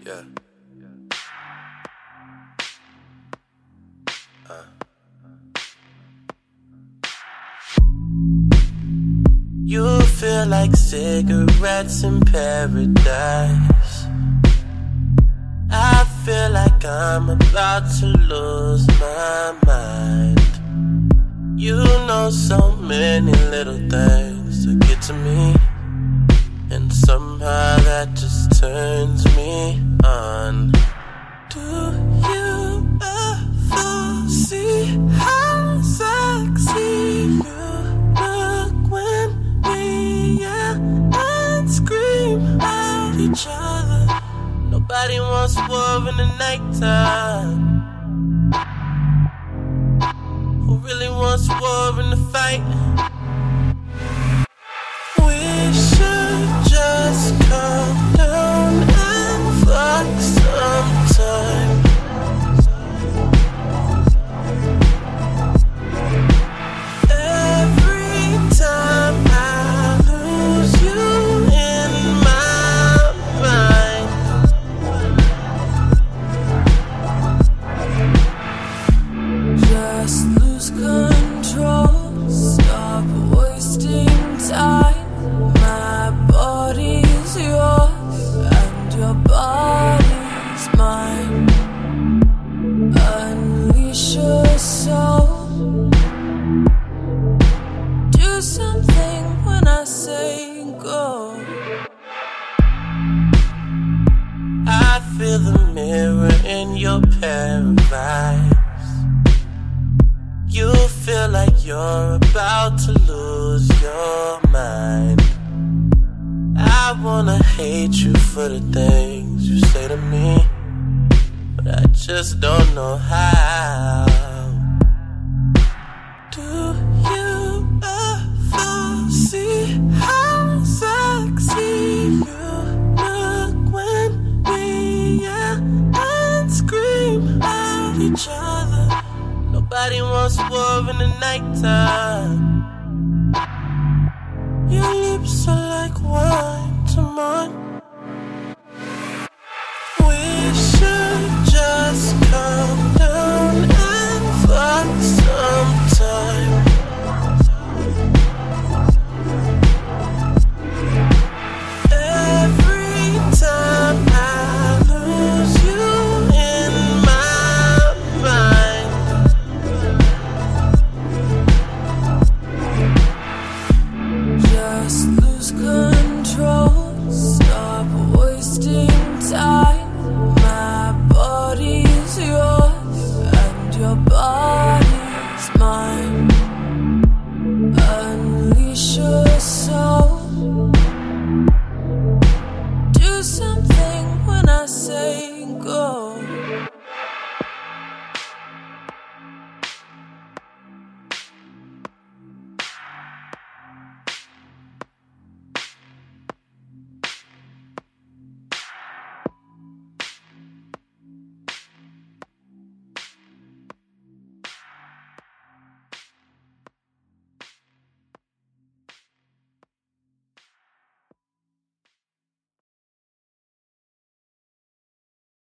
Yeah. You feel like cigarettes in paradise. I feel like I'm about to lose my mind. You know so many little things to get to me, and somehow that just turns me on. Do you ever see how sexy you look when we yell and scream at each other? Nobody wants war in the nighttime. Who really wants war in the fight? We should just calm down and fuck sometime. Every time I lose you in my mind, just lose control, stop wasting time. My body's yours and your body's mine. Unleash your soul. Do something when I say go. I feel the mirror in your pair of eyes. You feel like you're about to lose your mind. I wanna hate you for the things you say to me, but I just don't know how. Do you ever see how sexy you look when we yell and scream at each other? Nobody wants war in the nighttime. Your lips are like wine to mine.